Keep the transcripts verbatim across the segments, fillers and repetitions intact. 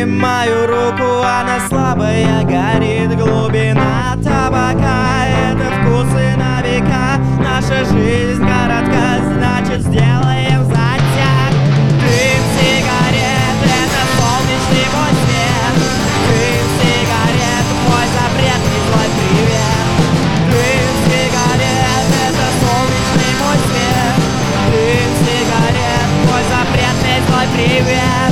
мою руку, она слабая, горит. Глубина табака — это вкусы на века. Наша жизнь коротка, значит сделаем затяг. Дым сигарет — это солнечный мой свет. Дым сигарет — мой запретный злой привет. Дым сигарет — это солнечный мой свет. Дым сигарет — мой запретный злой привет.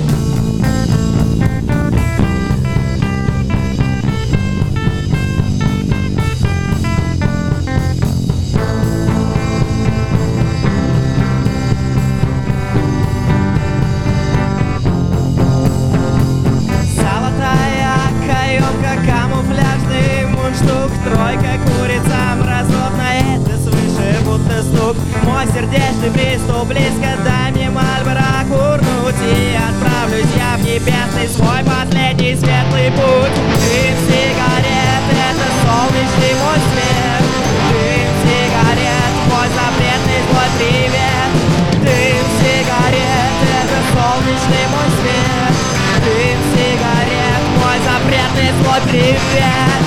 Камуфляжный мундштук, тройка курицам разлобная, это свыше будто стук. Мой сердечный приступ близко, дай мне Мальборо курнуть, и отправлюсь я в небесный свой последний светлый путь. Дым сигарет — это солнечный мой свет. Дым сигарет — мой запретный злой привет. Дым сигарет — это солнечный мой свет. Дым сигарет — мой запретный злой привет.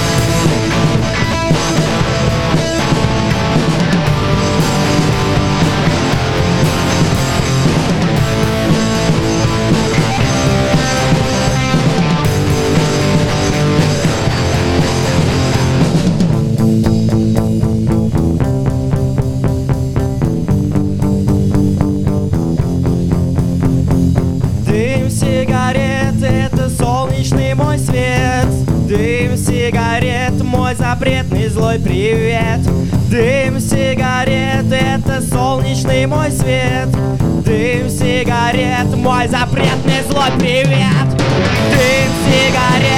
Дым сигарет — это солнечный мой свет. Дым сигарет — мой запретный злой привет. Дым сигарет — это солнечный мой свет. Дым сигарет — мой запретный злой привет. Дым сигарет